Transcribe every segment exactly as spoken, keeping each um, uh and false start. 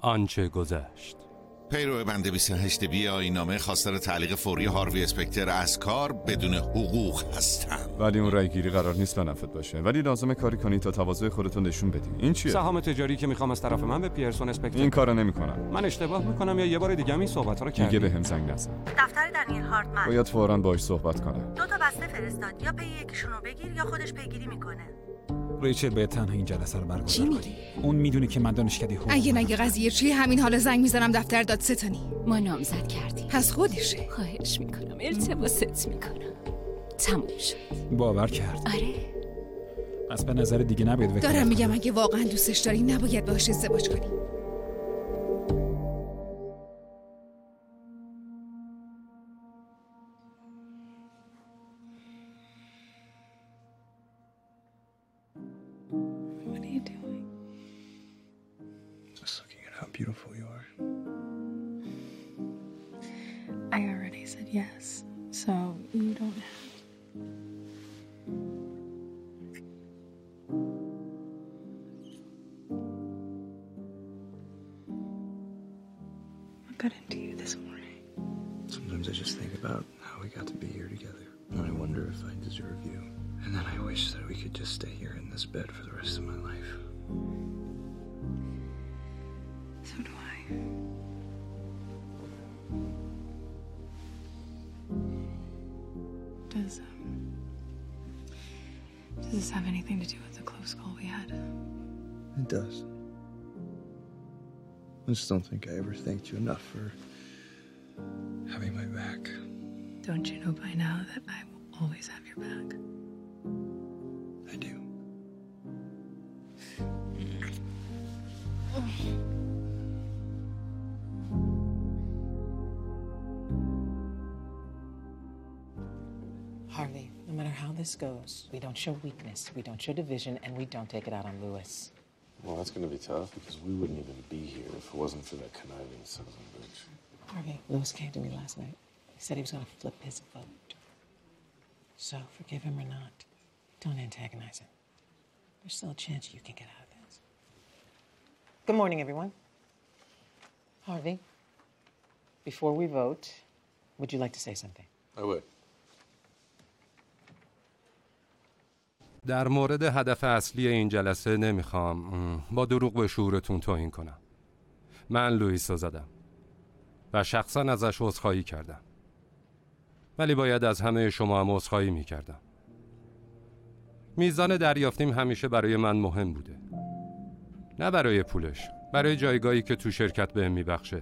آنچه گذشت. پیرو بند بیست و هشت بی آیین‌نامه خواستار تعلیق فوری هاروی اسپکتر از کار بدون حقوق هستم. ولی اون رای گیری قرار نیست به نفعت باشه، ولی لازمه کاری کنی تا تواضع خودتو نشون بدی. این چیه؟ سهام تجاری که میخوام از طرف من به پیرسون اسپکتر. این کارو نمیکنم. من اشتباه میکنم یا یه بار دیگه این صحبت‌ها رو کردی؟ دیگه بهم زنگ نزن. دفتر دنیل هارتمن. باید فوراً باهاش صحبت کنم. دو تا بسته فرستاد، یا پی یکیشونو بگیر یا خودش پیگیری میکنه. ریچل به تنها این جلسه رو برگزار چی میگی؟ اون میدونه که من دانشکده حقوق. اگه نگه قضیه چیه همین حالا زنگ میزنم دفتر دادستانی. ما نامزد کردیم. پس خودشه. خواهش میکنم التماست میکنم. تموم شد. باور کرد. آره. پس به نظر دیگه نباید وکالت دارم میگم اگه واقعا دوستش داری نباید باهاش ازدواج کنی. Beautiful you are. I already said yes, so you don't have. What got into you this morning? Sometimes I just think about how we got to be here together, and I wonder if I deserve you. And then I wish that we could just stay here in this bed for the rest of my life. So do I. Does, um... Does this have anything to do with the close call we had? It does. I just don't think I ever thanked you enough for having my back. Don't you know by now that I will always have your back? I do. Harvey, no matter how this goes, we don't show weakness, we don't show division, and we don't take it out on Lewis. Well, that's going to be tough because we wouldn't even be here if it wasn't for that conniving son of a bitch. Harvey, Lewis came to me last night. He said he was going to flip his vote. So, forgive him or not, don't antagonize him. There's still a chance you can get out of this. Good morning, everyone. Harvey, before we vote, would you like to say something? I would. در مورد هدف اصلی این جلسه نمیخوام با دروغ به شعورتون توهین کنم. من لوئیس رو زدم و شخصا ازش عذرخواهی کردم، ولی باید از همه شما هم عذرخواهی میکردم. میزان دریافتیم همیشه برای من مهم بوده، نه برای پولش، برای جایگاهی که تو شرکت بهم میبخشه.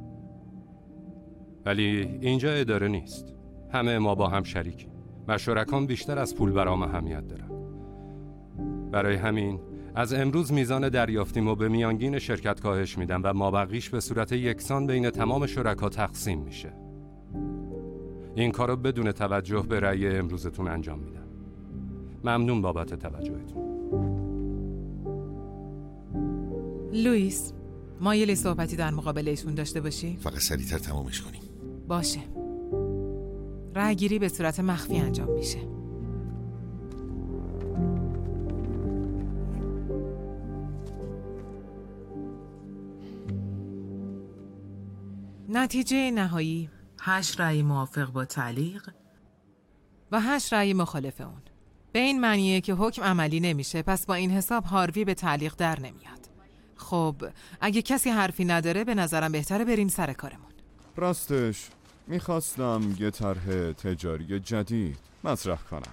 ولی اینجا اداره نیست، همه ما با هم شریکیم و شرکام بیشتر از پول برام اهمیت دارن. برای همین از امروز میزان دریافتیمو به میانگین شرکت کاهش میدم و مابقیش به صورت یکسان بین تمام شرکا تقسیم میشه. این کارو بدون توجه به رأی امروزتون انجام میدم. ممنون بابت توجهتون. لوئیس، مایلی صحبتی در مقابل ایشون داشته باشی؟ فقط سریعتر تمامش کنیم. باشه. رأی گیری به صورت مخفی انجام میشه. نتیجه نهایی هشت رأی موافق با تعلیق و هشت رأی مخالف اون. به این معنیه که حکم عملی نمیشه، پس با این حساب هاروی به تعلیق در نمیاد. خب اگه کسی حرفی نداره به نظرم بهتره بریم سر کارمون. راستش میخواستم یه طرح تجاری جدید مطرح کنم.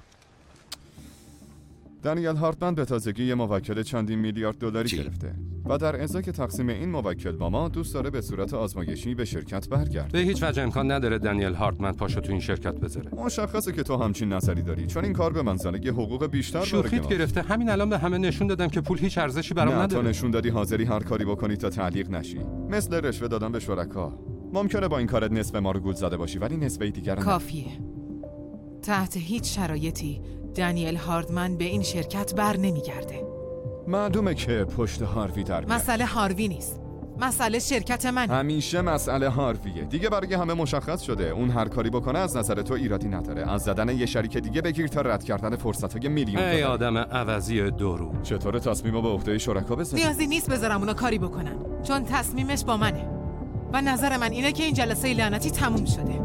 دنیل هارتمن به تازگی یه موکل چندین میلیارد دلاری گرفته و در ازای تقسیم این موکل با ما دوست داره به صورت آزمایشی به شرکت برگرده. به هیچ وجه امکان نداره دنیل هارتمن پاشو تو این شرکت بذاره. مشخصه که تو همچین نظری داری، چون این کار به منزله یه حقوق بیشتر شوخیت گرفته. همین الان به همه نشون دادم که پول هیچ ارزشی برام نداره. نه، تو نشون دادی حاضری هر کاری بکنی تا تعلیق نشی، مثل رشوه دادن به شرکا. ممکنه با این کارت نصف ما رو گول زده باشی، ولی نصف دیگر نه. کافیه. تحت هیچ شرایطی دنیل هارتمن به این شرکت بر نمیگرده. معلومه که پشت هاروی در میاد. مسئله هاروی نیست، مسئله شرکت من. همیشه مسئله هارویه. دیگه برای همه مشخص شده. اون هر کاری بکنه از نظر تو ایرادی نداره. از زدن یه شریک دیگه بگیر تا رد کردن فرصت‌های میلیون ای آدم عوضی درو. چطور تصمیمو به عهده شرکا بذاری؟ نیازی نیست بذارم اونا کاری بکنن، چون تصمیمش با منه. و نظر من اینه که این جلسه لعنتی تموم شده.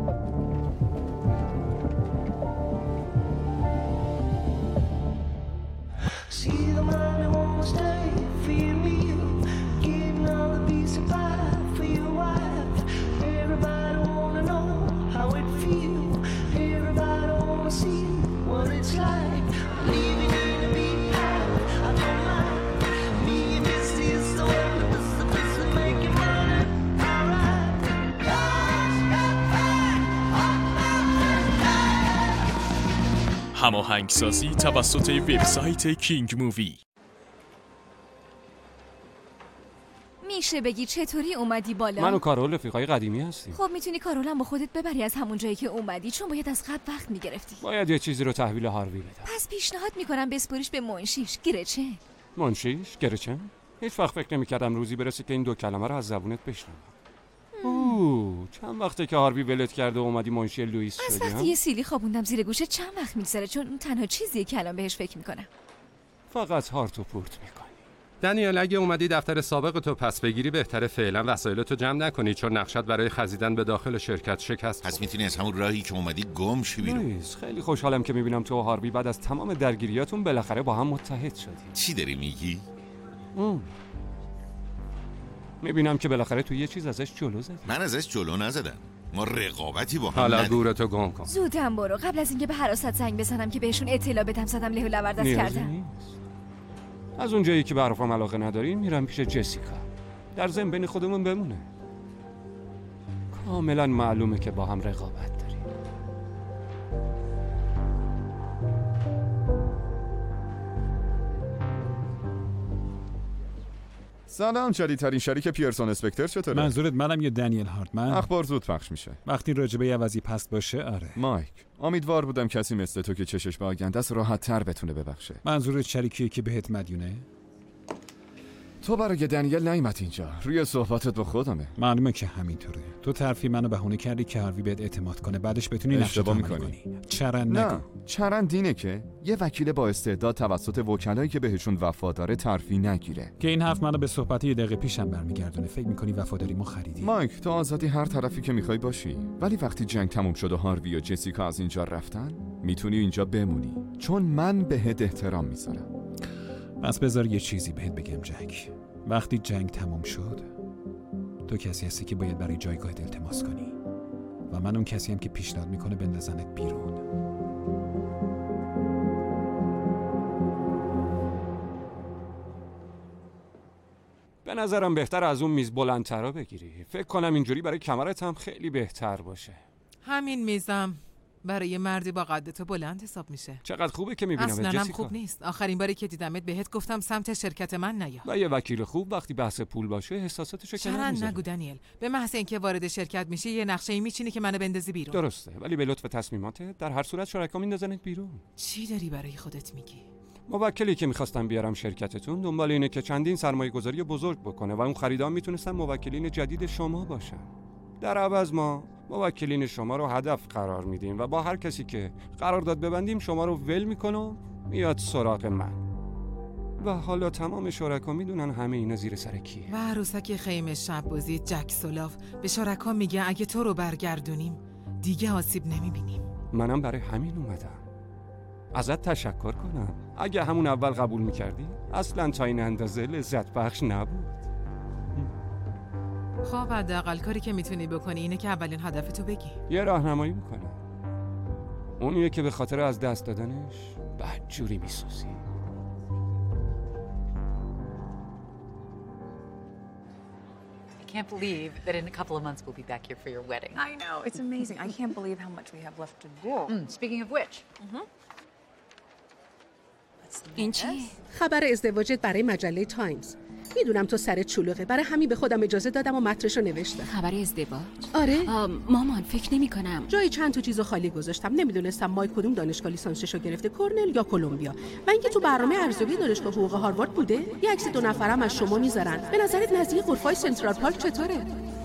هماهنگسازی توسط وبسایت کینگ مووی. میشه بگی چطوری اومدی بالا؟ من و کارول رفیقای قدیمی هستیم. خب میتونی کارولم با خودت ببری از همون جایی که اومدی، چون باید از قبل وقت میگرفتی. باید یه چیزی رو تحویل هاروی بدم. پس پیشنهاد میکنم بسپریش به منشیش. گرچه منشیش؟ گرچه؟ هیچ وقت فکر نمی‌کردم روزی برسه که این دو کلمه رو از زبونت بشنوم. اوه، چند وقته که هاروی ولت کرده و اومدی منشی لوئیس شدی؟ از وقتی یه سیلی خوابوندم زیر گوشه چند وقت میگذره، چون اون تنها چیزیه که الان بهش فکر میکنم. فقط هارت و پورت میکنی. دنیل، اگه اومدی دفتر سابق تو پس بگیری بهتره فعلا وسایلتو جمع نکنی، چون نقشت برای خزیدن به داخل شرکت شکست. پس میتونی از همون راهی که اومدی گم شی بیرون. لوئیس، خیلی خوشحالم که میبینم تو و هاروی بعد از تمام درگیریاتون بالاخره با هم متحد شدی. چی داری میگی؟ ام. میبینم که بالاخره تو یه چیز ازش جلو زدی. من ازش جلو نزدم. ما رقابتی با هم حالا نداریم. گورتو گم کن. زودم برو، قبل از اینکه به حراست زنگ بزنم که بهشون اطلاع بدم زدم له و لوردست کردم. نیست. از اونجایی که به حرفم علاقه ندارین میرم پیش جسیکا. در ضمن بین خودمون بمونه. کاملا معلومه که با هم رقابت داریم. سلام، جدیدترین شریک پیرسون اسپکتر چطوره؟ منظورت منم یا دنیل هارتمن؟ اخبار زود پخش میشه. وقتی راجبه عوضی پست باشه آره. مایک، امیدوار بودم کسی مثل تو که چشش به آینده است راحت تر بتونه ببخشه. منظورت شریکیه که بهت مدیونه؟ تو برای دنیل نیامد اینجا، روی صحبتت با خودمه. معلومه که همینطوره. تو ترفی منو بهونه کردی که هاروی بهت اعتماد کنه، بعدش بتونی نقشه عمل کنی. چرند نگو. نه، چرند اینه که یه وکیل با استعداد توسط وکلایی که بهشون وفاداره ترفی نگیره. که این حرف منو به صحبت یه دقیقه پیشم برمیگردونه. فکر می‌کنی وفاداریمو خریدی؟ مایک، تو آزادی هر طرفی که می‌خوای باشی، ولی وقتی جنگ تموم شد و هاروی و جسیکا از اینجا رفتن، میتونی اینجا بمونی، چون من بهت احترام میذارم. بس بذار یه چیزی بهت بگم جک. وقتی جنگ تموم شد، تو کسی هستی که باید برای جایگاهت التماس کنی و من اون کسی هم که پیشنهاد میکنه بندازنت بیرون. به نظرم بهتر از اون میز بلندترا بگیری. فکر کنم اینجوری برای کمرت هم خیلی بهتر باشه. همین میزم برای مردی با قدت بلند حساب میشه. چقدر خوبه که میبینم اصلا جسیکا. هم خوب نیست. آخرین باری که دیدمت بهت گفتم سمت شرکت من نیا. و یه وکیل خوب وقتی بحث پول باشه احساساتشو کنار چرا میذاره. نگو دنیل، به محض اینکه وارد شرکت میشی یه نقشه‌ای میچینی که منو بندازی بیرون. درسته، ولی به لطف تصمیماتت در هر صورت شرکا میندازنت بیرون. چی داری برای خودت میگی؟ موکلی که میخواستم بیارم شرکتتون دنبال اینه که چندین سرمایه گذاری بزرگ بکنه و اون خریدان میتونستن موکلین جدید شما باشن. در عوض ما موکلین شما رو هدف قرار میدیم و با هر کسی که قرارداد ببندیم شما رو ول میکنه میاد سراغ من. و حالا تمام شرکا میدونن همه اینا زیر سر کیه. و عروسک خیمه شب بازی جک سولاف به شرکا میگه اگه تو رو برگردونیم دیگه آسیب نمیبینیم. منم برای همین اومدم ازت تشکر کنم. اگه همون اول قبول میکردی اصلا تا این اندازه لذت بخش نبود. خب حداقل کاری که میتونی بکنی اینه که اولین هدفتو بگی. یه راهنمایی میکنم. اونیه که به خاطر از دست دادنش بدجوری میسوزی. I can't believe that in a couple of months we'll be back here for your wedding. I know, it's amazing. I can't believe how much we have left to do. Mm, speaking of which. Mm-hmm. این چی؟ خبر ازدواجت برای مجله تایمز. میدونم تو سرت شلوغه، برای همین به خودم اجازه دادم و متنشو نوشتم. خبر ازدواج؟ آره. مامان فکر نمی کنم. جای چند تا چیزو خالی گذاشتم. نمیدونستم مای کدوم دانشگاه لیسانسشو گرفته، کرنل یا کلمبیا. و اینکه تو برنامه ارزیابی دانشگاه حقوق هاروارد بوده. یه عکس دو نفرم از شما میذارن. به نظرت نزدیک غرفای سنترال پارک چطوره؟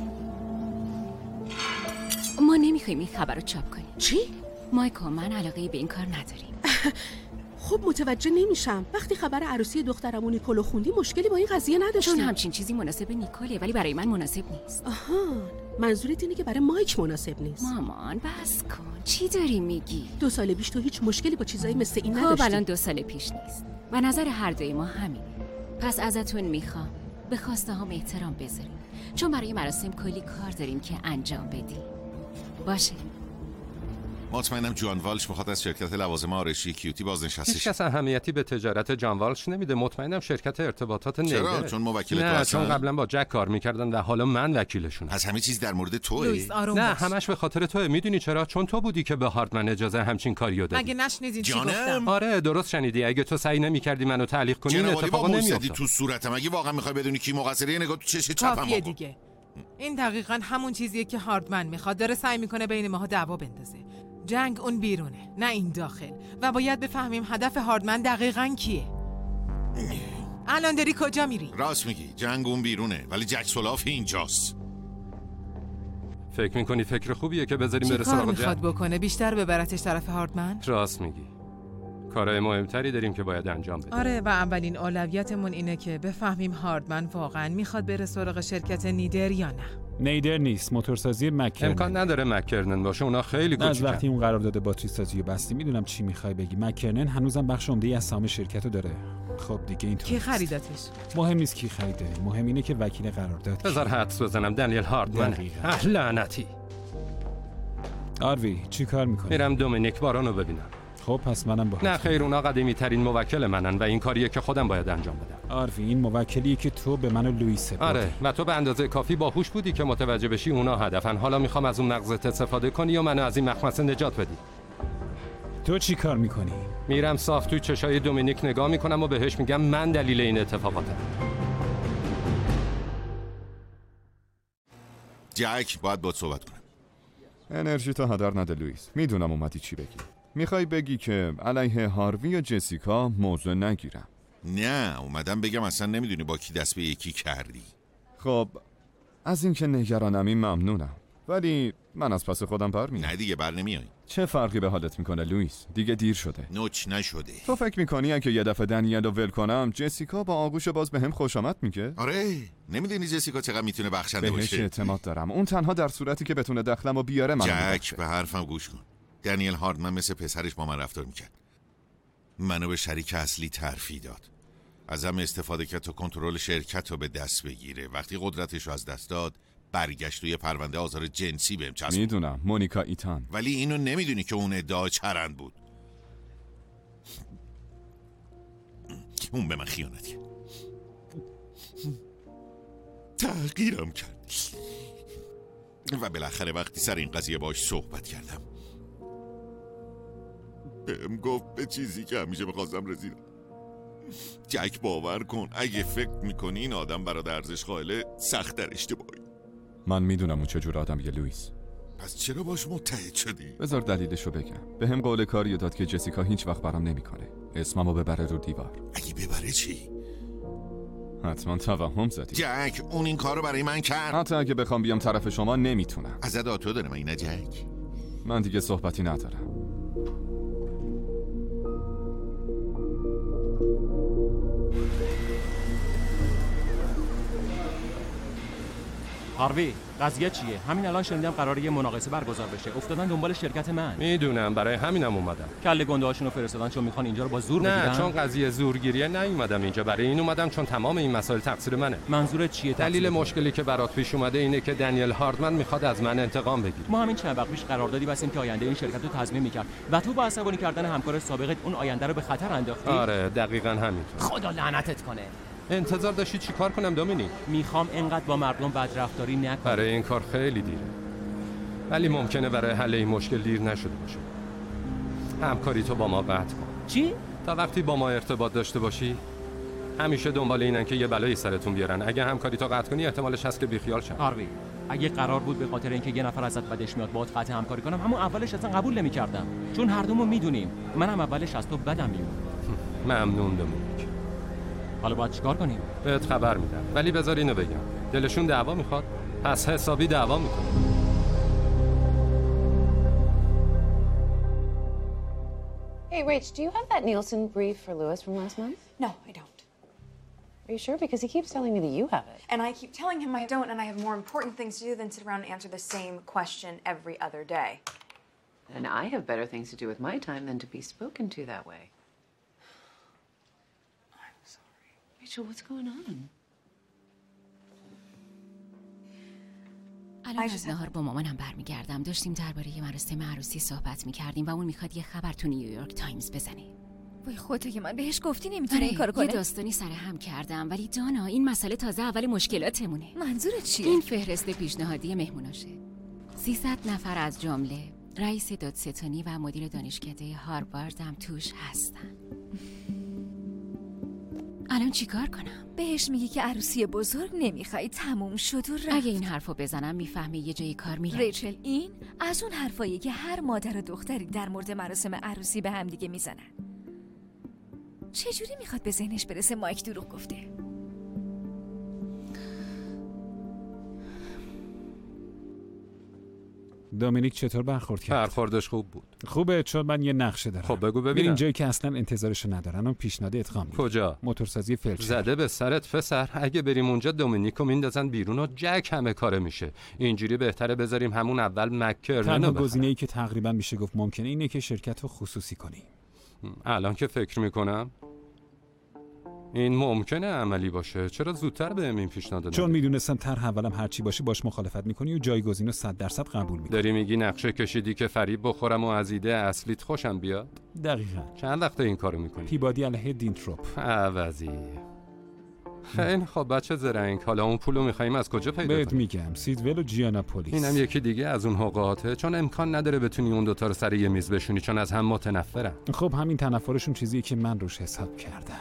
ما نمیخوایم این خبر رو چاپ کنیم. چی؟ مایک و من علاقه به این کار نداریم. خب متوجه نمیشم. وقتی خبر عروسی دخترمون نیکولو خوندی مشکلی با این قضیه نداشتی؟ چون همچین چیزی مناسب نیکوله ولی برای من مناسب نیست. آها، منظورت اینه که برای مایک مناسب نیست. مامان بس کن. چی داری میگی؟ دو سال پیش تو هیچ مشکلی با چیزایی مثل این خب نداشتی. الان دو سال پیش نیست. و نظر هر دوی ما همینه. پس ازتون میخوام به خواسته هام احترام بذاریم. چون برای مراسم کلی کار داریم که انجام بدیم. باشه. مطمئنم جان والش میخواد از شرکت لوازم آرایشی کیوتی بازنشسته شه. هیچ کس اهمیتی به تجارت جان والش نمیده. مطمئنم شرکت ارتباطات نیده. چرا؟ چون موکل تو نه هستن؟ چون قبلا با جک کار میکردن و حالا من وکیلشونم. از همه چیز در مورد توئه؟ نه همش به خاطر توئه. میدونی چرا؟ چون تو بودی که به هاردمن اجازه همچین کاریو دادی. مگه نشنیدین چی جانم؟ گفتم؟ آره درست شنیدی. اگه تو سعی نمیکردی منو تعلیق کنی این اتفاق نمیافتاد. تو صورتم. اگه واقعا میخوای بدونی کی مقصره نگاه تو چش چپم بکن. دیگه. این دقیقاً همون چیزیه که هاردمن میخواد. داره سعی میکنه بین ماها دعوا بندازه. جنگ اون بیرونه نه این داخل و باید بفهمیم هدف هاردمن دقیقاً کیه. الان داری کجا میری؟ راست میگی، جنگ اون بیرونه ولی جک سولاف اینجاست. فکر میکنی فکر خوبیه که بذاریم چی بره کار سراغ میخواد جنگ؟ بکنه؟ بیشتر ببرتش طرف هاردمن؟ راست میگی. کارهای مهمتری داریم که باید انجام بدیم. آره و اولین اولویتمون اینه که بفهمیم هاردمن واقعاً میخواد بره سراغ شرکت نیدر یا نه. نیدر نیست، موتورسازی مکرنن. امکان نداره مکرنن باشه، اونا خیلی کوچیکن. از وقتی اون قرارداد باتری سازی رو بستی میدونم چی میخوای بگی. مکرنن هنوزم بخش عمده‌ای از سهام شرکت رو داره. خب دیگه اینطور کی خریدتش؟ مهم نیست کی خریده، مهم اینه که وکیل قرارداد. بذار حدس بزنم دنیل هاردمن. اه لعنتی. آروی چی کار میکنی؟ میرم دومینیک بارانو ببینم. خب پس منم با نه خیر، اونا قدیمی ترین موکل منن و این کاریه که خودم باید انجام بدم. آروی این موکلیه که تو به من و لوئیس سپردی. آره و تو به اندازه کافی باهوش بودی که متوجه بشی اونا هدفن. حالا میخوام از اون نقضت استفاده کنی و منو از این مخمسه نجات بدی. تو چی کار میکنی؟ میرم صاف توی چشای دومینیک نگاه میکنم و بهش میگم من دلیل این اتفاقاتم. جک باید باهات صحبت کنم. انرژی تا هدر نده لوئیس. میدونم اومدی چی بگی. میخوای بگی که علیه هاروی و جسیکا موضوع نگیرم؟ نه اومدم بگم اصلا نمیدونی با کی دست به یکی کردی. خب از اینکه نگرانمی ممنونم ولی من از پس خودم برمیام. نه دیگه بر نمیای. چه فرقی به حالت میکنه لوئیس؟ دیگه دیر شده. نوچ نشده. تو فکر میکنی اگه یه دفعه دنیل رو ول کنم جسیکا با آغوش باز به هم خوش آمد میگه؟ آره نمیدونی جسیکا چقدر میتونه بخشنده بهش باشه. اعتماد دارم. اون تنها در صورتی که بتونه دخلم و بیاره من. جک به حرفم گوش کن. دنیل هاردمن مثل پسرش با من رفتار میکرد. منو به شریک اصلی ترفیع داد. ازم استفاده کرد تا کنترل شرکت رو به دست بگیره. وقتی قدرتش رو از دست داد برگشت و یه پرونده آزار جنسی بهم چسبید. میدونم مونیکا ایتان. ولی اینو نمیدونی که اون ادعا چرند بود. اون به من خیانت کرد. تغییرم کرد و بالاخره وقتی سر این قضیه باش صحبت کردم بهم گفت به چیزی که همیشه می‌خواستم رسیدم. جک باور کن اگه فکر میکنی این آدم برات ارزش قائله سخت در اشتباهی. من میدونم اون چه جور آدمیه لوئیس. پس چرا باش متحد شدی؟ بذار دلیلشو بگم. به هم قول کاری داد که جسیکا هیچ وقت برام نمیکنه. اسممو ببره رو دیوار. اگه ببره چی؟ حتما توهم زدی. جک اون این کارو برای من کرد. حتی اگه بخوام بیام طرف شما نمیتونم. ازت آتو داره من نه جک. من دیگه صحبتی ندارم. هاروی قضیه چیه؟ همین الان شنیدم قراره یه مناقصه برگزار بشه. افتادن دنبال شرکت من. میدونم برای همینم اومدم. کله گنده‌هاشونو فرستادن چون میخوان اینجا رو با زور بگیرن. نه چون قضیه زورگیریه نیومدم اینجا. برای این اومدم چون تمام این مسائل تقصیر منه. منظورت چیه؟ دلیل مشکلی که برات پیش اومده اینه که دنیل هاردمن میخواد از من انتقام بگیره. ما همین چند وقت پیش قراردادی بستیم که آینده این شرکت رو تضمین میکرد و تو با عصبانی کردن همکار سابقت اون آینده رو به خطر انداختی. آره دقیقاً همینطور. خدا لعنتت کنه. انتظار داشتی چی کار کنم دومینیک؟ میخوام اینقدر با مردم بدرفتاری نکنی. برای این کار خیلی دیره. ولی ممکنه برای حل این مشکل دیر نشده باشه. همکاری تو با ما قطع کن. چی؟ تا وقتی با ما ارتباط داشته باشی همیشه دنبال اینن که یه بلایی سرتون بیارن. اگه همکاری تو قطع کنی احتمالش هست که بیخیال شن. هاروی، اگه قرار بود به خاطر اینکه یه نفر ازت بدش میاد باهات قطع همکاری کنم، همون اولش اصلا قبول نمی‌کردم. چون هر دومون میدونیم منم اولش از تو بدم میومد. ممنون دومینیک. حالا باید چیکار کنیم؟ بهت خبر میدم. ولی بذار اینو بگم. دلشون دعوا میخواد، پس حسابی دعوا میکنه. Hey, Rach, do you have that Nielsen brief for Lewis from last month? No, I don't. Are you sure? Because he keeps telling me that you have it. And I keep telling him I don't, and I have more important things to do than sit around and answer the same question every other day. And I have better things to do with my time than to be spoken to that way. I'm sorry. Rachel, what's going on? الان از نهار با مامانم برمیگردم. داشتیم درباره مراسم عروسی صحبت میکردیم و اون میخواد یه خبر تو نیویورک تایمز بزنه. وای خودت که من بهش گفتی نمیتونه این کارو کنه. یه داستانی سر هم کردم، ولی دانا این مسئله تازه اول مشکلاتمونه. منظورت چیه؟ این فهرست پیشنهادی مهموناشه. سیصد نفر از جمله رئیس دادستانی و مدیر دانشکده هاروارد هم توش هستن. الان چیکار کنم؟ بهش میگی که عروسی بزرگ نمیخوای، تموم شد و رفت. اگه این حرفو بزنم میفهمه یه جای کار میره. ریچل، این از اون حرفایی که هر مادر و دختری در مورد مراسم عروسی به هم دیگه میزنن. چجوری میخواد به ذهنش برسه مایک دروغ گفته؟ دومینیک چطور برخورد کرد؟ برخوردش خوب بود. خوبه، چون من یه نقشه دارم. خب بگو ببینم. بریم جایی که اصلا انتظارشو ندارن و پیشنهاد ادغام میدن. کجا؟ موتورسازی فلچر. زده به سرت پسر. اگه بریم اونجا دومینیکو میندازن بیرون و جک همه کاره میشه. اینجوری بهتره بذاریم همون اول مکرنن. تنها گزینه‌ای که تقریبا میشه گفت ممکنه اینه که شرکت رو خصوصی کنی. الان که فکر میکنم این ممکنه عملی باشه. چرا زودتر بهم این پیشنهاد دادن؟ چون میدونستم طرح اولم هر چی باشه باش مخالفت میکنی و جایگزین رو صد درصد قبول میکنی. داری میگی نقشه کشیدی که فریب بخورم و از ایده اصلیت خوشم بیاد؟ دقیقاً. چند وقته این کارو میکنی؟ پیبادی علیه دینتروپ. عوضی. خیلی خب بچه زرنگ، حالا اون پولو میخوایم از کجا پیدا کنیم؟ بهت میگم سیدول و جیانا پولیس. اینم یکی دیگه از اون حقوقاته، چون امکان نداره بتونی اون دوتا رو سر یه میز بشونی چون از هم متنفرن. خب همین تنفرشون چیزیه که من روش حساب کردم.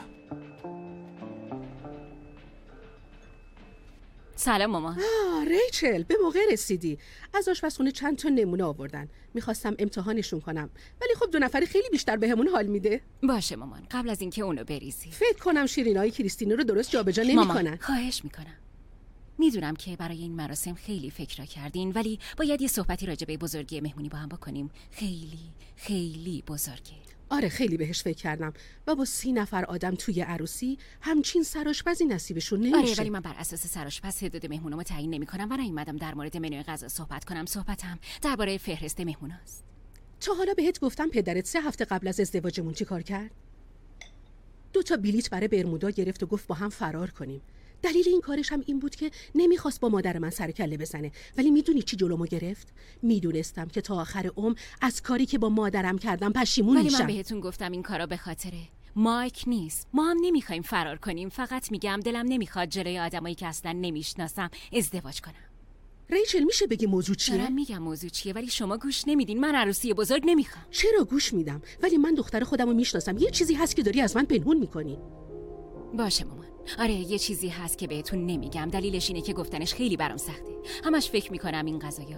سلام مامان. آه ریچل، به موقع رسیدی. از آشپزخونه چند تا نمونه آوردن. میخواستم امتحانشون کنم، ولی خب دو نفری خیلی بیشتر بهمون حال میده. باشه مامان، قبل از اینکه اونو بریزی فکر کنم شیرینای کریستینو رو درست جابجا نمیکنن. مامان خواهش میکنم. میدونم که برای این مراسم خیلی فکر کردین، ولی باید یه صحبتی راجع به بزرگی مهمونی با هم بکنیم. خیلی خیلی بزرگه. آره خیلی بهش فکر کردم و با سی نفر آدم توی عروسی همچین سرآشپزی نصیبشون نمیشه. آره ولی من بر اساس سرآشپز تعداد مهمونامو تعیین نمی‌کنم و نیومدم در مورد منوی غذا صحبت کنم. صحبتم درباره فهرست مهموناست. تا حالا بهت گفتم پدرت سه هفته قبل از ازدواجمون چی کار کرد؟ دو تا بلیت برای برمودا گرفت و گفت با هم فرار کنیم. دلیل این کارش هم این بود که نمیخواست با مادر من سر کله بزنه. ولی میدونی چی جلومو گرفت؟ میدونستم که تا آخر عمر از کاری که با مادرم کردم پشیمون ولی میشم. من بهتون گفتم این کارا به خاطره مایک نیست. ما هم نمیخوایم فرار کنیم. فقط میگم دلم نمیخواد جلوی آدمایی که اصلا نمیشناسم ازدواج کنم. ریچل میشه بگی موضوع چیه؟ دارم میگم موضوع چیه ولی شما گوش نمیدین. من عروسی بزرگ نمیخوام. چرا گوش میدم؟ ولی من دختر خودمو میشناسم. یه چیزی هست که داری از من پنهون میکنی. باشه مامان. آره یه چیزی هست که بهتون نمیگم. دلیلش اینه که گفتنش خیلی برام سخته. همش فکر میکنم این قضایا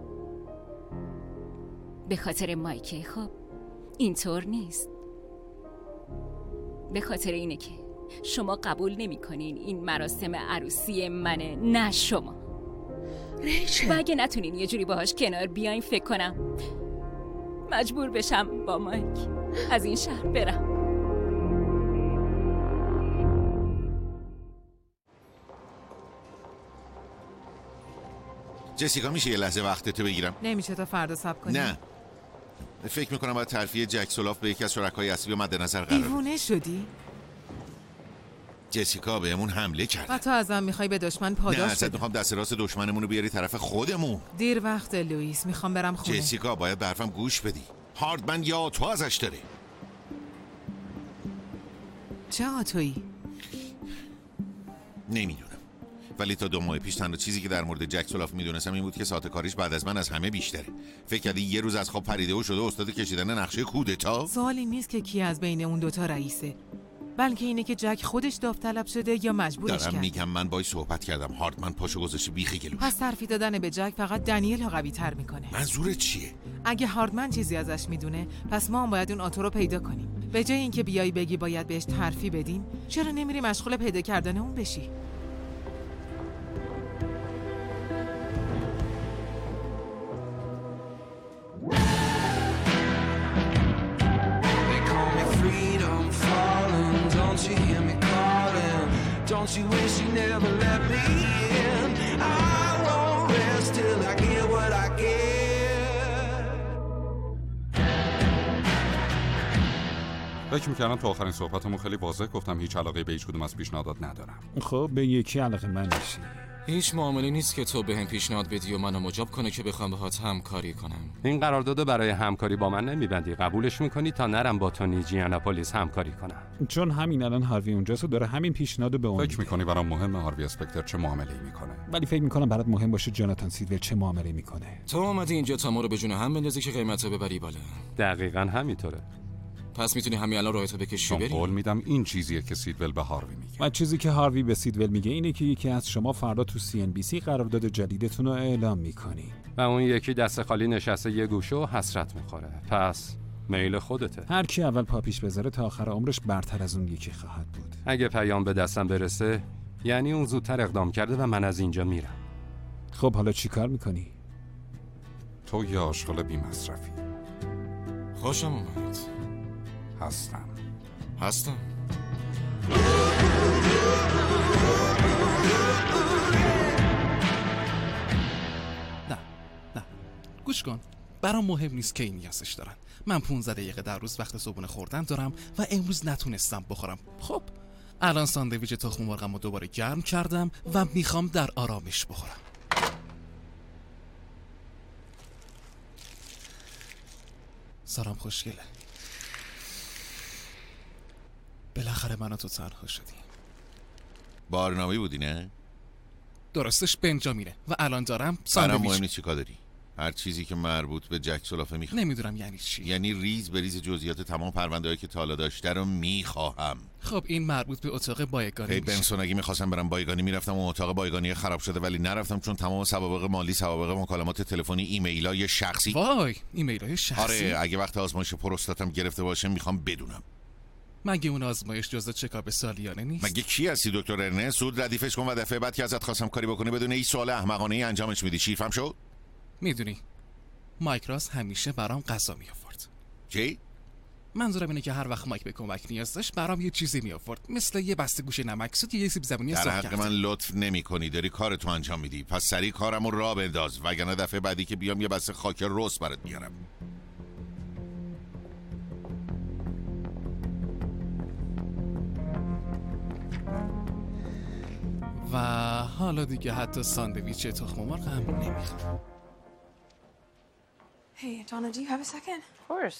به خاطر مایکه. خب اینطور نیست. به خاطر اینه که شما قبول نمیکنین این مراسم عروسی منه، نه شما. ریچل. و اگه نتونین یه جوری باهاش کنار بیاین فکر کنم مجبور بشم با مایک از این شهر برم. جسیکا میشه یه لحظه وقتتو بگیرم؟ نمیشه تا فردا صبر کنی؟ نه فکر میکنم باید ترفیع جک سولاف به یکی از شرکای اصلی و مد نظر قرار بدیم. دیوونه شدی؟ جسیکا بهمون حمله کرد و تو ازم میخوای به دشمن پاداش بدی؟ نه ازت میخوام دست راست دشمنمون رو بیاری طرف خودمون. دیر وقت لوئیس، میخوام برم خونه. جسیکا باید به حرفم گوش بدی. هاردمن یا تو ازش داره. چه آتویی؟ نمیدونم ولی تا دو ماه پیش تنها چیزی که در مورد جک سولاف میدونستم این بود که ساعت کاریش بعد از من از همه بیشتره. فکر کردی یه روز از خواب پریده و شده استاد کشیدن نقشه کودتا؟ سوالی نیست که کی از بین اون دوتا رئیسه. بلکه اینه که جک خودش داوطلب شده یا مجبورش دارم کرد. میگم من باهاش صحبت کردم. هاردمن پاشو گذاشته بیخی گلوش. پس ترفیع دادن به جک فقط دنیل رو قوی تر میکنه. منظورت چیه؟ اگه هاردمن چیزی ازش میدونه، پس ما هم باید اون آتو رو پیدا کنیم. به جای اینکه بیای بگی باید بهش ترفیع بدیم، چرا نمیری مشغول پیدا کردن اون بشی؟ Don't you wish you never let me in? I won't rest till I get what I get. فکر می‌کردم تو آخرین صحبتمون خیلی واضح گفتم هیچ علاقه به هیچ کدوم از پیشنهادات ندارم. خب به یکی علاقه من میشی. هیچ معامله نیست که تو بهم پیشنهاد بدی و منو مجاب کنه که بخوام باهات همکاری کنم. این قرارداد برای همکاری با من نمیبندی، قبولش میکنی تا نرم با تونی جیاناپولیس همکاری کنم؟ چون همین الان هاروی اونجاست و داره همین پیشنهادو به اون. فکر میکنی برام مهمه هاروی اسپکتر چه معامله‌ای میکنه؟ ولی فکر میکنم برات مهم باشه جاناتان سیدول چه معامله‌ای میکنه. تو اومدی اینجا تا ما رو به جون هم بندازی که قیمتو ببری بالا. دقیقاً همینطوره. پس میتونی همین الان راهتو بکشی بری. قول میدم این چیزیه که سیدول به هاروی میگه. و چیزی که هاروی به سیدول میگه اینه که یکی از شما فردا تو سی ان بی سی قرارداد جدیدتون رو اعلام میکنی و اون یکی دست خالی نشسته یه گوشه و حسرت میخوره. پس میل خودته. هر کی اول پا پیش بذاره تا آخر عمرش برتر از اون یکی خواهد بود. اگه پیام به دستم برسه یعنی اون زودتر اقدام کرده و من از اینجا میرم. خب حالا چی کار میکنی؟ تو یه آشغال بی مصرفی. خوشم اومد. هستم هستم نه نه گوش کن، برام مهم نیست که این نیازش دارن. من پونزده دقیقه در روز وقت صبحونه خوردن دارم و امروز نتونستم بخورم. خب الان ساندویچ تخم مرغم رو دوباره گرم کردم و میخوام در آرامش بخورم. سارام خوشگله. بالاخره من و تو تنها شدیم. بارنامه‌ای بودی نه؟ درستش بنجامینه و الان دارم ساندویچ. ساندویچ. مهم نیست چی کار داری. هر چیزی که مربوط به جک سولافه میخوام. نمیدونم یعنی چی. یعنی ریز به ریز جزئیات تمام پرونده‌ای که تا حالا داشته رو میخواهم. خب این مربوط به اتاق بایگانی ای میشه. بنسون اگه میخواستم برم بایگانی میرفتم و اتاق بایگانی خراب شده ولی نرفتم چون تمام سوابق مالی، سوابق مکالمات تلفنی، ایمیلای شخصی. وای ایمیلای شخصی. آره اگه وقت آزمایش پروستاتم گرفته باشه میخوام بدونم. مگه اون آزمایش جزء چکاپ سالیانه نیست؟ مگه کی هستی دکتر ارنه؟ سود ردیفش کن و دفعه بعد که ازت خواستم کاری بکنی بدون هیچ سوال احمقانه ای انجامش میدی. شیرفهم شد؟ میدونی مایک راس همیشه برام غذا میآورد. چی؟ منظورم اینه که هر وقت مایک به کمک نیاز داشت برام یه چیزی میآورد، مثل یه بسته گوشه نمک سود یا یه سیب زمینی در سرخ حق کرد. من لطف نمی کنی، داری کارتو انجام میدی. پس سریع کارمو راه بنداز وگرنه دفعه بعدی که بیام یه بسته خاک رس برات میارم. و حالا دیگه حتی ساندویچ تخم مرغ هم نمیخوام. Hey, Donna, do you have a second? Of course.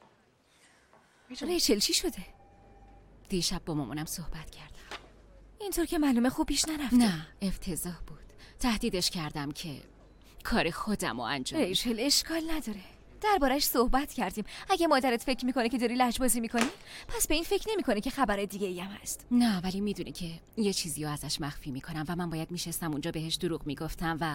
ریچل چی شده؟ دیشب با مامانم صحبت کردم. اینطور که معلومه خوب پیش نرفته. نه افتضاح بود. تهدیدش کردم که کار خودم رو انجام بدم. ریچل اشکال نداره، دربارش صحبت کردیم. اگه مادرت فکر میکنه که داری لجبازی میکنی، پس به این فکر نمیکنه که خبر دیگه ای هم هست. نه ولی میدونه که یه چیزی رو ازش مخفی میکنم و من باید میشستم اونجا بهش دروغ میگفتم و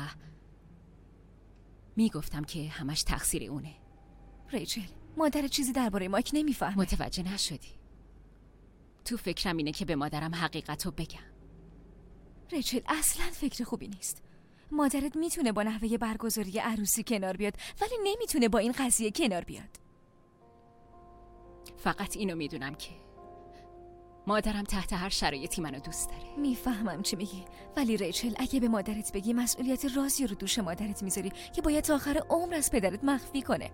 میگفتم که همش تقصیر اونه. ریچل مادر چیزی درباره مایک نمیفهمه. متوجه نشدی؟ تو فکرم اینه که به مادرم حقیقت رو بگم. ریچل اصلا فکر خوبی نیست. مادرت میتونه با نحوه برگزاری عروسی کنار بیاد ولی نمیتونه با این قضیه کنار بیاد. فقط اینو میدونم که مادرم تحت هر شرایطی منو دوست داره. میفهمم چی میگی، ولی ریچل اگه به مادرت بگی مسئولیت رازی رو دوش مادرت میذاری که باید تا آخر عمر از پدرت مخفی کنه.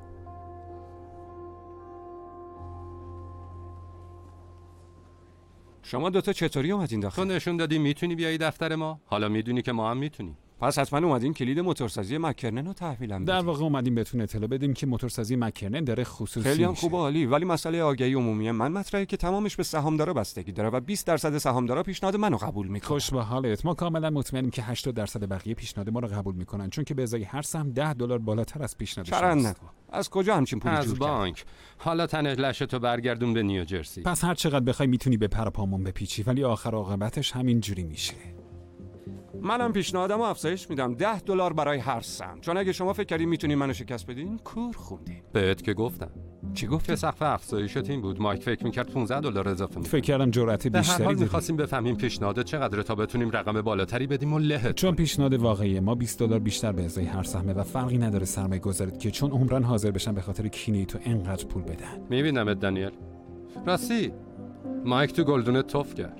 شما دوتا چطوری اومدین داخل؟ تو نشون دادی میتونی بیایی دفتر ما، حالا میدونی که ما هم میتونیم. پس حتما اومدین کلید موتورسازی مکرنن رو تحویلم بدین. در واقع اومدیم بهتون اطلاع بدیم که موتورسازی مکرنن داره خصوصی خیلی هم میشه. خوبه، عالی. ولی مسئله آگهی عمومی من مطرحه که تمامش به سهامدارا بستگی داره و بیست درصد سهامدارا پیشنهاد منو قبول میکنن. خوش به حالت. ما کاملا مطمئنیم که هشتاد درصد بقیه پیشنهاد ما رو قبول میکنن، چون که به ازای هر سهم ده دلار بالاتر از پیشنهاد چرند شماست. نگو. از کجا همچین پولی از جور بانک. کردی؟ حالا تنه لشتو برگردون به نیوجرسی. پس هر چقدر بخوای میتونی به پر و پامون بپیچی، ولی آخر عاقبتش همین جوری میشه. منم پیشنهادمو افزایش میدم، ده دلار برای هر سهم، چون اگه شما فکر کردین میتونین منو شکست بدین کور خوندین. بهت که گفتم. چی گفتی؟ که سقف افزایشت این بود. مایک فکر میکرد پانزده دلار اضافه میکنه. فکر کردم جرأت به هر بیشتری حال داری. میخواستیم بفهمیم پیشنهادت چقدره تا بتونیم رقم بالاتری بدیم و لهت. چون پیشنهاد واقعی ما بیست دلار بیشتر به ازای هر سهمه و فرقی نداره سرمایه گذارید که چون عمرن حاضر بشن به خاطر کینه تو انقدر پول بدن. میبینمت دانیل. راستی مایک تو گلدون توف کرد.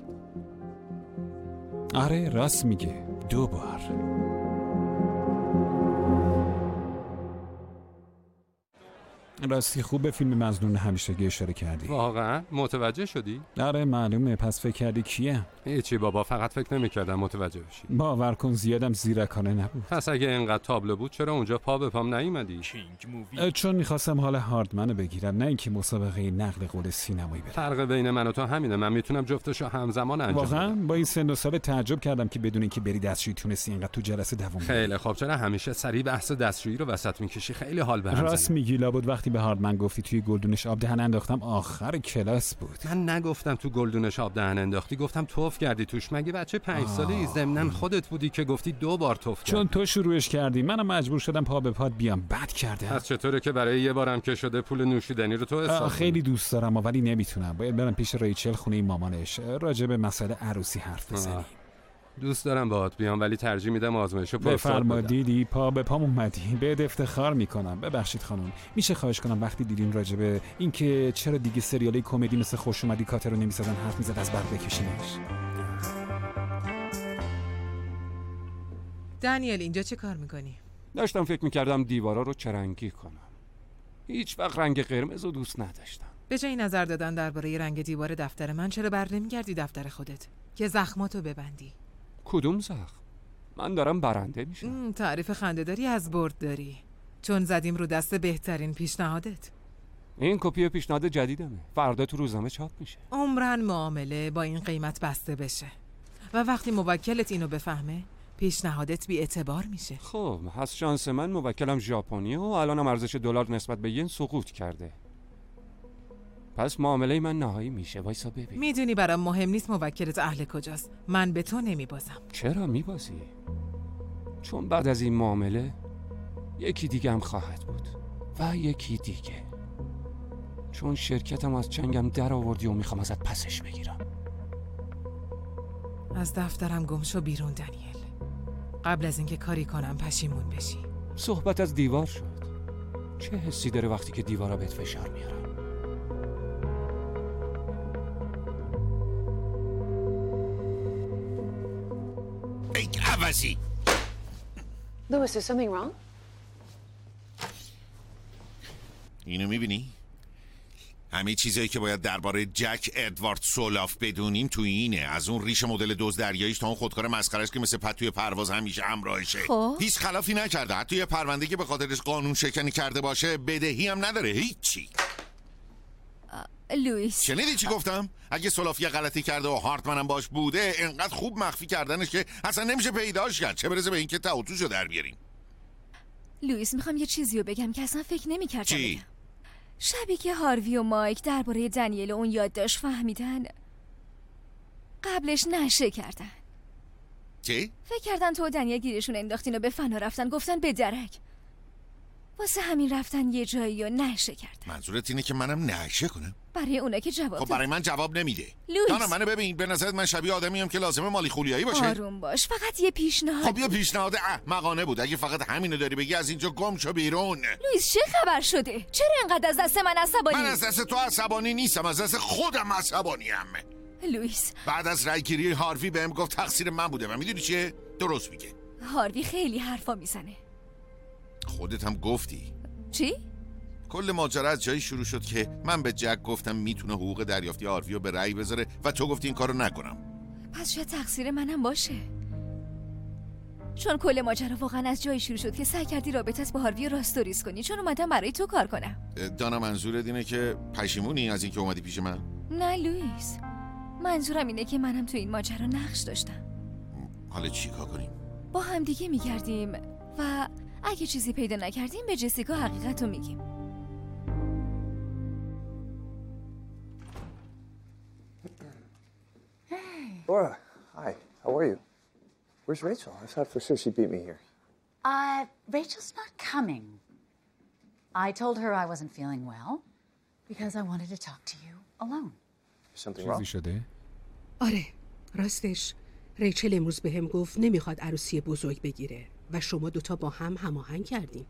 آره راست میگه، دو بار. راستی خوب به فیلم مظنون همیشگی اشاره کردی. واقعا متوجه شدی؟ آره معلومه. پس فکر کردی کیه؟ هیچی بابا، فقط فکر نمی‌کردم متوجه بشی. باور کن زیادم زیرکانه نبود. پس اگه اینقدر تابلو بود چرا اونجا پا به پام نیومدی؟ چون میخواستم حال هاردمنو بگیرم، نه اینکه مسابقه نقل قول سینمایی برم. فرق بین من و تو همینه، من میتونم جفتشو همزمان انجام بدم. واقعا با این سن و سال تعجب کردم که بدون اینکه بری دستشویی تونستی اینقدر تو جلسه دووم بری. خیلی خب، چرا همیشه سریع بحث دستشویی رو وسط میکشی؟ خیلی حال بهم زد. راست میگی، لابد وقتی به هاردمن گفتی توی گلدونش آب دهن انداختم آخر کلاس بود. من نگفتم تو گلدونش آب دهن انداختی، گفتم توف کردی توش. مگه بچه پنج ساله‌ای؟ ضمناً خودت بودی که گفتی دو بار توف کردی. چون تو شروعش کردی، منم مجبور شدم پا به پات بیام. بد کرده. پس چطوره که برای یه بارم که شده پول نوشیدنی رو تو حساب؟ خیلی دوست دارم ولی نمیتونم. باید برم پیش ریچل خونه مامانش راجع به مسئله عروسی حرف بزنیم. دوست دارم باهات بیام ولی ترجیح میدم آزمایشو پرسات بفرما. بدم. دیدی پا به پام اومدی. بهت افتخار میکنم. ببخشید خانم، میشه خواهش کنم وقتی دیدین راجع به اینکه چرا دیگه سریالی کمدی مثل خوش اومدی کاتر رو نمیسازن حرف میزد از بر بکشینش؟ دانیل اینجا چه کار میکنی؟ داشتم فکر میکردم دیوارا رو چرنگی کنم. هیچ وقت رنگ قرمز رو دوست نداشتم. به جای نظر دادن درباره رنگ دیوار دفتر من چرا بر نمیگردی دفتر خودت که زخماتو ببندی؟ کدوم زخم؟ من دارم برنده میشم. تعریف خنده‌داری از برد داری، چون زدیم رو دست بهترین پیشنهادت. این کپی پیشنهاد جدیدمه، فردا تو روزنامه چاپ میشه. عمرن معامله با این قیمت بسته بشه و وقتی موکلت اینو بفهمه پیشنهادت بی اعتبار میشه. خب از شانس من موکلم ژاپنیه و الانم ارزش دلار نسبت به ین سقوط کرده. پس معامله من نهایی میشه. وایسا ببین. میدونی برام مهم نیست موکلت اهل کجاست، من به تو نمیبازم. چرا میبازی؟ چون بعد از این معامله یکی دیگه هم خواهد بود و یکی دیگه. چون شرکتم از چنگم در آوردی و میخوام ازت پسش بگیرم. از دفترم گم شو بیرون دانیل، قبل از اینکه کاری کنم پشیمون بشی. صحبت از دیوار شد. چه حسی داره وقتی که دیوارا بهت فشار میارن؟ ای عوضی. Louis, is something wrong? اینو میبینی؟ همه چیزایی که باید درباره جک ادوارد سولاف بدونیم تو اینه. از اون ریش مدل دوز دریاییش تا اون خودکار مسخرهش که مثل پتوی پرواز همیشه همراهشه. خب هیچ خلافی نکرده. حتی یه پرونده که به خاطرش قانون شکنی کرده باشه بدهی هم نداره. هیچی. لوئیس، شنیدی چی گفتم؟ اگه سولاف یه غلطی کرده و هارتمن هم باش بوده، انقدر خوب مخفی کردنش که اصلا نمیشه پیداش کرد. چه برسه به اینکه تعاطوشو در بیاریم. لوئیس میخوام یه چیزی رو بگم که اصلا فکر نمی‌کردم. چی؟ بگم. شبی که هاروی و مایک درباره دنیل و اون یادداشت فهمیدن، قبلش نشه کردن. چی؟ فکر کردن تو و دنیل گیرشون انداختین و به فنا رفتن، گفتن به درک. واسه همین رفتن یه جایی و نشه کردن. منظورت اینه که منم نشه کنم؟ برای اونا که جواب خب برای من جواب نمیده. لوئیس، دانا منو ببین، به نظرت من شبیه آدمیم که لازمه مالی خولیایی باشه؟ آروم باش، فقط یه پیشنهاد. خب یه پیشنهاد احمقانه بود. اگه فقط همینو داری بگی از اینجا گم شو بیرون. لوئیس چه خبر شده؟ چرا اینقدر از دست من عصبانی؟ من از دست تو عصبانی نیستم، از دست خودم عصبانیم. لوئیس، بعد از رایگیری هاروی بهم گفت تقصیر من بوده و میدونی چیه؟ درست میگه. هاروی خیلی حرفا میزنه. خودت هم گفتی. چی؟ کل ماجرا از جایی شروع شد که من به جک گفتم میتونه حقوق دریافتی هاروی رو به رأی بذاره و تو گفتی این کارو نکنم. پس شاید تقصیر منم باشه. چون کل ماجرا واقعا از جایی شروع شد که سعی کردی رابطت با هاروی راستوریز کنی، چون اومدم برای تو کار کنم. دانا منظورت اینه که پشیمونی از اینکه اومدی پیش من؟ نه لوئیس، منظورم اینه که منم تو این ماجرا نقش داشتم. حالا چی کار کنیم؟ با هم دیگه میگردیم و اگه چیزی پیدا نکردیم به جسیکا حقیقت رو میگیم. Laura, hi. How are you? Where's Rachel? I thought for sure she'd beat me here. Uh, Rachel's not coming. I told her I wasn't feeling well because I wanted to talk to you alone. Something wrong? چیزی شده؟ آره، راستش ریچل امروز بهم گفت نمیخواد عروسی بزرگ بگیره و شما دوتا با هم هماهنگ کردیم.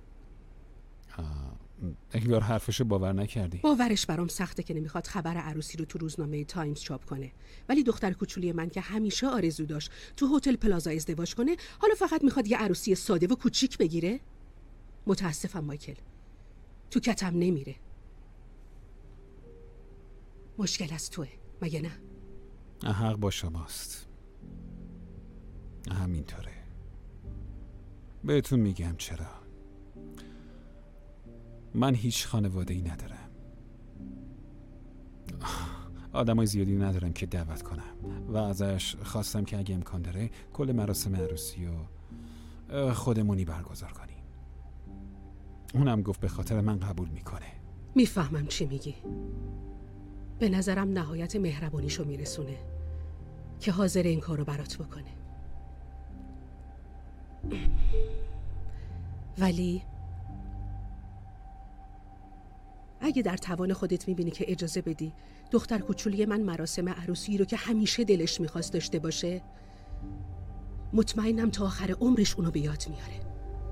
انگار حرفشو باور نکردی. باورش برام سخته که نمیخواد خبر عروسی رو تو روزنامه تایمز چاپ کنه، ولی دختر کوچولی من که همیشه آرزو داشت تو هتل پلازا ازدواج کنه، حالا فقط میخواد یه عروسی ساده و کوچیک بگیره. متاسفم مایکل، تو کتم نمیره. مشکل از توه، مگه نه؟ حق با شماست. همینطوره. بهتون میگم چرا. من هیچ خانواده ای ندارم. آدمای زیادی ندارم که دعوت کنم و ازش خواستم که اگه امکان داره کل مراسم عروسی رو خودمونی برگزار کنیم. اونم گفت به خاطر من قبول میکنه. میفهمم چی میگی. به نظرم نهایت مهربانیشو میرسونه که حاضر این کارو برات بکنه. ولی اگه در توان خودت میبینی که اجازه بدی دختر کوچولی من مراسم عروسی رو که همیشه دلش میخواست داشته باشه، مطمئنم تا آخر عمرش اونو به یاد میاره.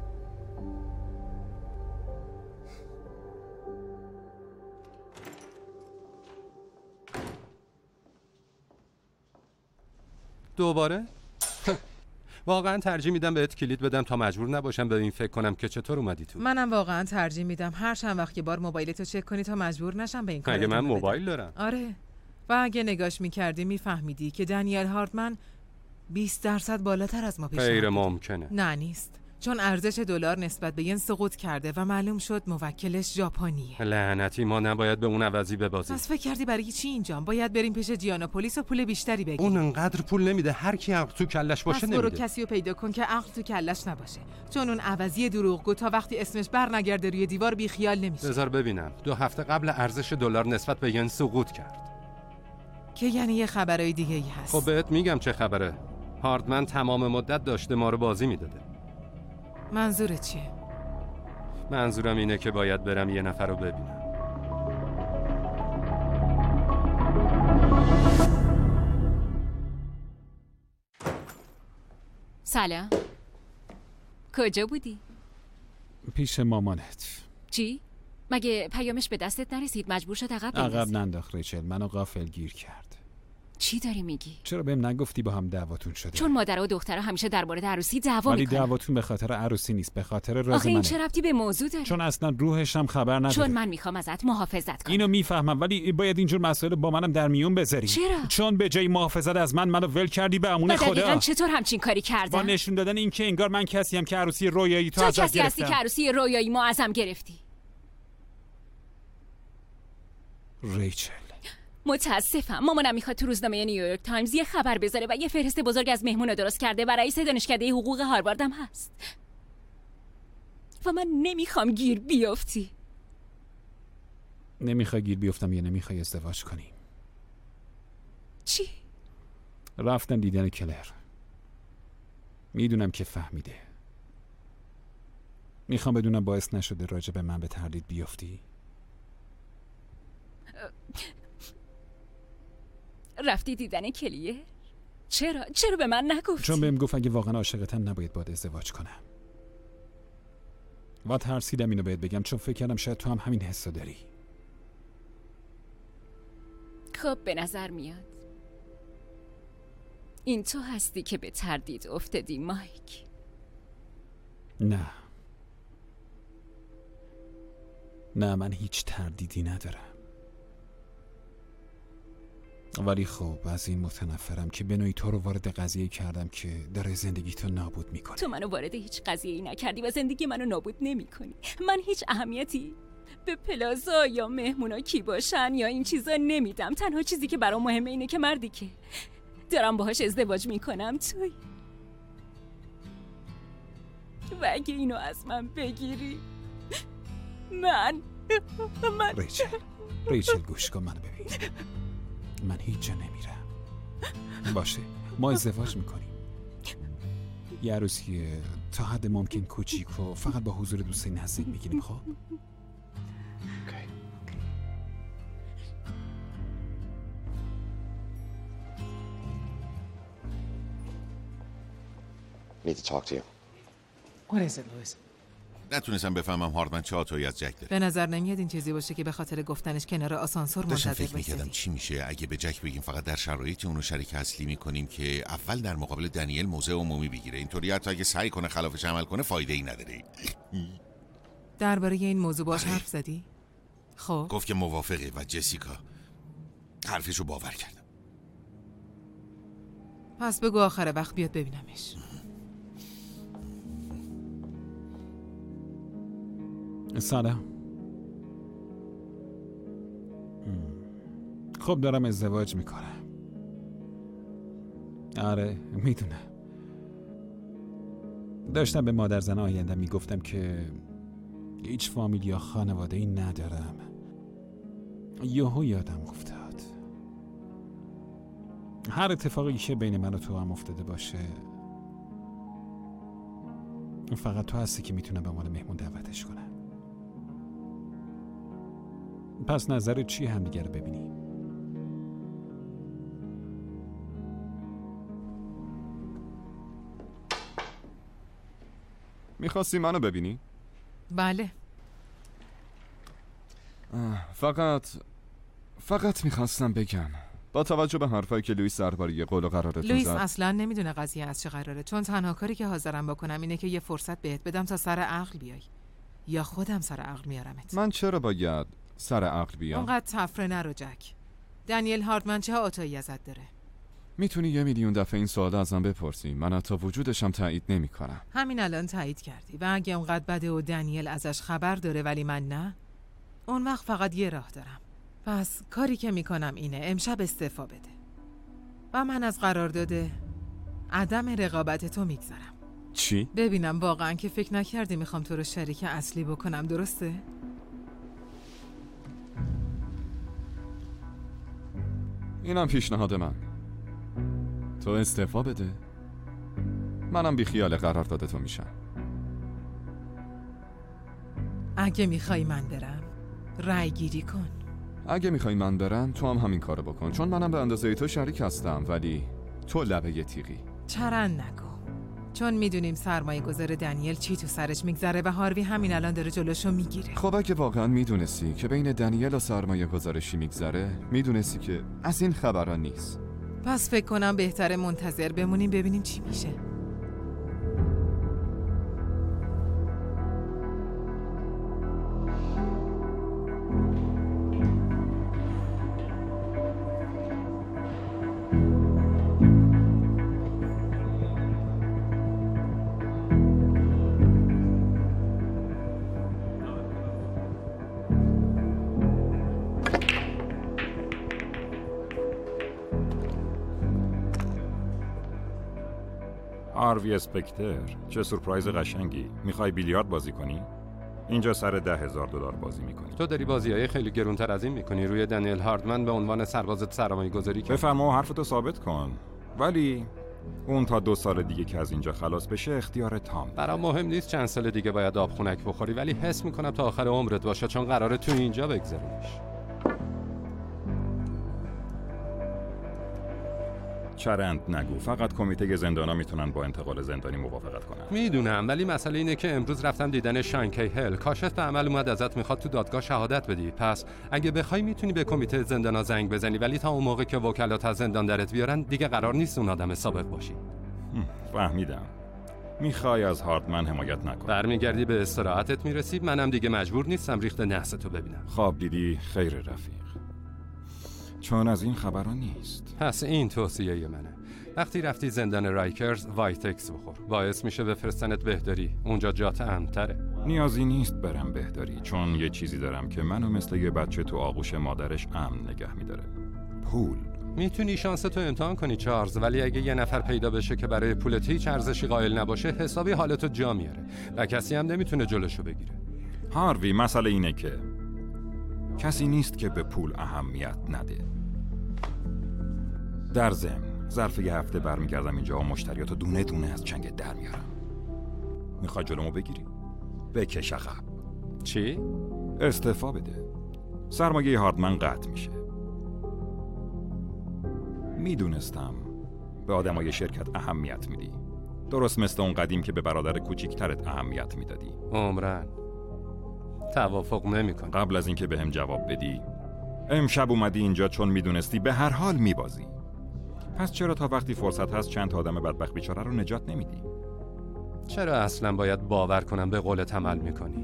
دوباره؟ واقعا ترجیح میدم بهت کلید بدم تا مجبور نباشم به این فکر کنم که چطور اومدی تو. منم واقعا ترجیح میدم هر چند وقت که بار موبایلتو چک کنی تا مجبور نشم به این کار. اگه من موبایل دارم. آره. و اگه نگاش میکردی میفهمیدی که دنیل هاردمن بیست درصد بالاتر از ما پیش غیر ممکنه. نه نیست. چون ارزش دلار نسبت به ین سقوط کرده و معلوم شد موکلش ژاپنیه. لعنتی، ما نباید به اون عوضی ببازیم. پس فکر کردی برای چی اینجام؟ باید بریم پیش جیانوپولیس و پول بیشتری بگیریم. اون انقدر پول نمیده، هر کی عقل تو کلش باشه نمیده. پس برو کسی رو پیدا کن که عقل تو کلش نباشه، چون اون عوضی دروغگو تا وقتی اسمش برنگرده روی دیوار بی خیال نمیشه. بذار ببینم. دو هفته قبل ارزش دلار نسبت به ین سقوط کرد. که یعنی یه خبرای دیگه ای هست. خب بهت میگم چه خبره. هاردمن تمام مدت داشته ما رو بازی میداده. منظورت چیه؟ منظورم اینه که باید برم یه نفر رو ببینم. سلام. کجا بودی؟ پیش مامانت. چی؟ مگه پیامش به دستت نرسید مجبور شد عقب بندازی؟ عقب ننداخت ریچل، منو غافل گیر کرد. چی داری میگی؟ چرا بهم نگفتی با هم دعواتون شده؟ چون مادر و دخترها همیشه در مورد عروسی دعوا ولی میکنن. دعواتون به خاطر عروسی نیست، به خاطر راز منه. آخه این چه ربطی به موضوع داره؟ چون اصلا روحش هم خبر نداره. چون من میخوام ازت محافظت کنم. اینو میفهمم، ولی باید اینجور مسائل با منم در میون بذاری. چرا؟ چون به جای محافظت از من منو ول کردی به امون خدا. دقیقاً چطور همچین کاری کردم؟ با نشون دادن اینکه انگار من کسی ام که عروسی رویایی تو ازت گرفتم. تو کسی هستی که عروسی رویایی ما ازم گرفتی. ریچل، متاسفم. مامانم میخواد تو روزنامه نیویورک تایمز یه خبر بذاره و یه فهرست بزرگ از مهمون درست کرده و رئیس دانشکده حقوق هارواردم هست و من نمیخوام گیر بیافتی. نمیخوای گیر بیفتم یا نمیخوای ازدواج کنیم؟ چی؟ رفتم دیدن کلر. میدونم که فهمیده. میخوام بدونم باعث نشده راجع به من به تردید بیافتی؟ رفتی دیدن کلیه؟ چرا؟ چرا به من نگفتی؟ چون بهم گفت اگه واقعا عاشقتم نباید باید ازدواج کنم. و ترسیدم اینو بهت بگم چون فکر کردم شاید تو هم همین حسو داری. خب به نظر میاد این تو هستی که به تردید افتادی مایک. نه نه من هیچ تردیدی ندارم. ولی خب از این متنفرم که به نوعی تو رو وارد قضیه کردم که داره زندگی تو نابود میکنه. تو منو وارد هیچ قضیه‌ای نکردی و زندگی منو نابود نمیکنی. من هیچ اهمیتی به پلازا یا مهمونا کی باشن یا این چیزا نمیدم. تنها چیزی که برام مهمه اینه که مردی که دارم باهاش ازدواج میکنم توی. و اگه اینو از من بگیری من من ریچل ریچل گوش کن منو ببین. من هیچ جا نمیرم. باشه ما ازدواج میکنیم. یه عروسی تا حد ممکن کوچیک و فقط با حضور دوستای نزدیک میگیریم. خب Need to talk to you. What is it, Louis? نتونستم بفهمم هاردمن چه عطایی از جک داره. به نظر نمیاد این چیزی باشه که به خاطر گفتنش کنار آسانسور منتظر داشتم باشی. فکر میکردم چی میشه اگه به جک بگیم فقط در شرایطی اونو شریک اصلی میکنیم که اول در مقابل دنیل موضع عمومی بگیره. اینطوری حتی اگه سعی کنه خلافش عمل کنه فایده ای نداره. درباره این موضوع باش حرف زدی؟ خب گفت که موافقه و جسیکا حرفشو باور کردم. پس بگو آخر وقت بیاد ببینمش. سلام. خب دارم ازدواج میکنم. آره میدونم. داشتم به مادر زن آیندم میگفتم که هیچ فامیل یا خانواده ای ندارم. یهو یادم افتاد هر اتفاقی که بین من و تو هم افتاده باشه فقط تو هستی که میتونم به عنوان مهمون دعوتش کنم. پس نظرت چی هم دیگه رو ببینی؟ میخواستی منو ببینی؟ بله. فقط فقط میخواستم بگم با توجه به حرفایی که لوئیس درباره قول و قرارتون لوئیس زد اصلا نمیدونه قضیه از چه قراره، چون تنها کاری که حاضرم بکنم اینه که یه فرصت بهت بدم تا سر عقل بیای، یا خودم سر عقل میارمت. من چرا باید سر عقل بیام؟ اونقدر تفره نرو جک. دنیل هاردمن چه عطایی ازت داره؟ میتونی یه میلیون دفعه این سوال ازم بپرسی، من حتی وجودشم تایید نمی کنم. همین الان تایید کردی و اگه اونقدر بده و دنیل ازش خبر داره ولی من نه، اون وقت فقط یه راه دارم. پس کاری که میکنم اینه امشب استعفا بده و من از قرارداد عدم رقابت تو میگذرم. چی؟ ببینم واقعا که فکر نکردی میخوام تو رو شریک اصلی بکنم، درسته؟ اینم پیشنهاد من. تو استعفا بده، منم بی خیال قرارداد تو میشم. اگه میخوای من برم رای گیری کن. اگه میخوای من برم تو هم همین کارو بکن، چون منم به اندازه تو شریک هستم، ولی تو لبه یه تیغی. چرن نگو، چون میدونیم سرمایه گذار دنیل چی تو سرش میگذره و هاروی همین الان داره جلوشو میگیره. خب اگه واقعا میدونستی که بین دنیل و سرمایه گذارشی میگذره، میدونستی که از این خبرها نیست. پس فکر کنم بهتره منتظر بمونیم ببینیم چی میشه. هاروی اسپکتر، چه سورپرایز قشنگی. میخوای بیلیارد بازی کنی؟ اینجا سر ده هزار دلار بازی میکنی. تو داری بازیای خیلی گرونتر از این میکنی روی دنیل هاردمن به عنوان سربازت سرمایه گذاری کنی. بفرما و حرفتو ثابت کن، ولی اون تا دو سال دیگه که از اینجا خلاص بشه اختیار تام. برام مهم نیست چند سال دیگه باید آب خنک بخوری، ولی حس میکنم تا آخر عمرت باشه، چون قراره تو اینجا بگذرونیش. چرند نگو، فقط کمیته زندانا میتونن با انتقال زندانی موافقت کنن. میدونم، ولی مسئله اینه که امروز رفتم دیدن شانکی هل، کاشف به عمل اومد ازت میخواد تو دادگاه شهادت بدی. پس اگه بخوای میتونی به کمیته زندانا زنگ بزنی، ولی تا اون موقع که وکلات از زندان درت بیارن دیگه قرار نیست اون آدم سابق باشی. فهمیدم. میخوای از هاردمن حمایت نکنی. برمیگردی به استراحتت میرسی، منم دیگه مجبور نیستم ریخت نحس تو ببینم. خواب دیدی خیر رفیق. چون از این خبرها نیست. پس این توصیه منه. وقتی رفتی زندان رایکرز وایتکس بخور. باعث میشه بفرستنت بهداری. اونجا جات امن‌تره. نیازی نیست برم بهداری، چون یه چیزی دارم که منو مثل یه بچه تو آغوش مادرش امن نگه میداره. پول. میتونی شانس تو امتحان کنی چارلز، ولی اگه یه نفر پیدا بشه که برای پولت هیچ ارزشی قائل نباشه، حسابی حالتو جا میاره و کسی هم نمیتونه جلوشو بگیره. هاروی، مسئله اینه که کسی نیست که به پول اهمیت نده. در ضمن ظرف یه هفته برمیگردم اینجا و مشتریاتو دونه دونه از چنگت در میارم. میخوای جلومو بگیری؟ بکش عقب. چی؟ استعفا بده. سرمایه هاردمن قطع میشه. میدونستم به آدمای شرکت اهمیت میدی، درست مثل اون قدیم که به برادر کوچیکترت اهمیت میدادی. عمرن توافق نمی‌کنم. قبل از اینکه بهم جواب بدی، امشب اومدی اینجا چون میدونستی به هر حال میبازی. پس چرا تا وقتی فرصت هست چند تا آدم بدبخت بیچاره رو نجات نمیدی؟ چرا اصلا باید باور کنم به قولت عمل میکنی؟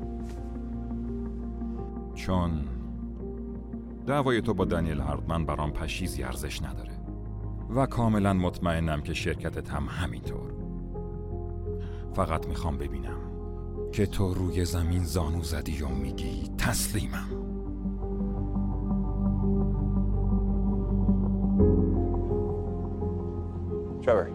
چون دعوای تو با دنیل هاردمن برام پشیزی ارزش نداره و کاملا مطمئنم که شرکتت هم همینطور. فقط میخوام ببینم که تو روی زمین زانو زدی و میگی تسلیمم. Trevor.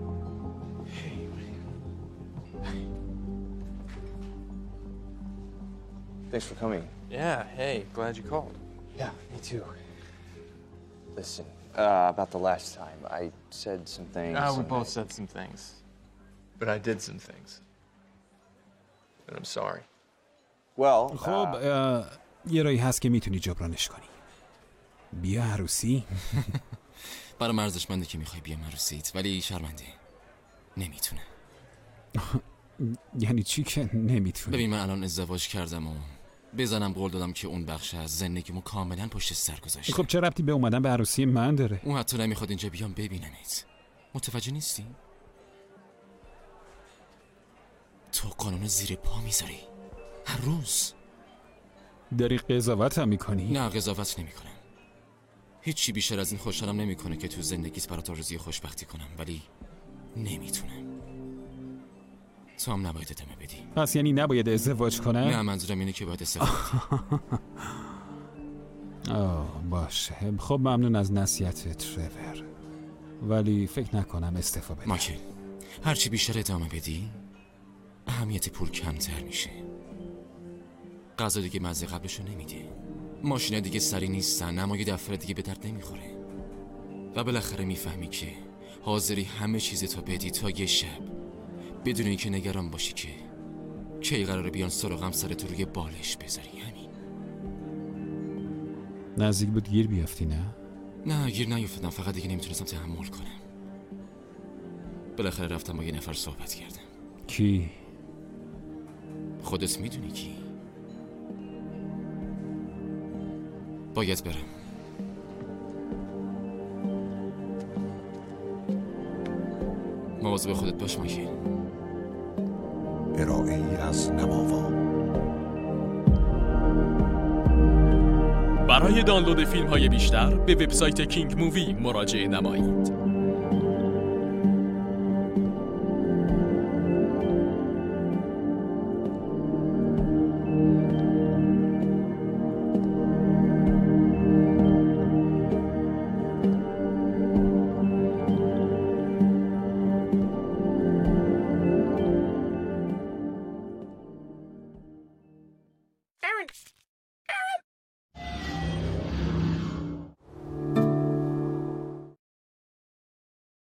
Thanks for coming. Yeah, hey, glad you called. Yeah, me too. Listen, uh, about the last time, I said some things. Ah, we and both I- said some things. But I did some things. And I'm sorry. Well, خب اه، یه رایی هست که میتونی جبرانش کنی. بیا عروسی. برای ارزشمنده که میخوای بیام عروسیت، ولی شرمنده نمیتونه. یعنی چی که نمیتونه؟ ببین من الان ازدواج کردم و بزنم قول دادم که اون بخش از زندگیمو کاملا پشت سر گذاشتم. خب چه ربطی به اومدن به عروسی من داره؟ اون حتی نمیخواد اینجا بیام ببینمت. متوجه نیستی؟ تو قانون زیر پا میذاری هر روز. داری قضاوت هم میکنی؟ نه قضاوت نمیکنم. هیچی بیشتر از این خوشحالم نمیکنه که تو زندگیت برات آرزوی خوشبختی کنم، ولی نمیتونم. تو هم نباید ادامه بدی. پس یعنی نباید ازدواج کنم؟ نه منظورم اینه که باید استفاده بدی. آه باشه. خب ممنون از نصیحتت ترور، ولی فکر نکنم استعفا بدم. ماکل هرچی بیشتر ادامه بدی اهمیت پول کمتر میشه. غذا دیگه مزه قبلشو نمیده، ماشینا دیگه سری نیستن، اما یه دفتر دیگه به درد نمیخوره و بالاخره میفهمی که حاضری همه چیز تو بدی تا یه شب بدون اینکه نگران باشی که کی قراره بیان سراغم سرت روی بالش بذاری. همین. نزدیک بود گیر بیافتی نه؟ نه گیر نیفتادم، فقط دیگه نمیتونستم تحمل کنم. بالاخره رفتم با یه نفر صحبت کردم. کی؟ خودت میدونی کی. باید برم. مواظب خودت باش ماکل. ارائه ای از نماوا. برای دانلود فیلم های بیشتر به وبسایت کینگ مووی مراجعه نمایید. Aaron,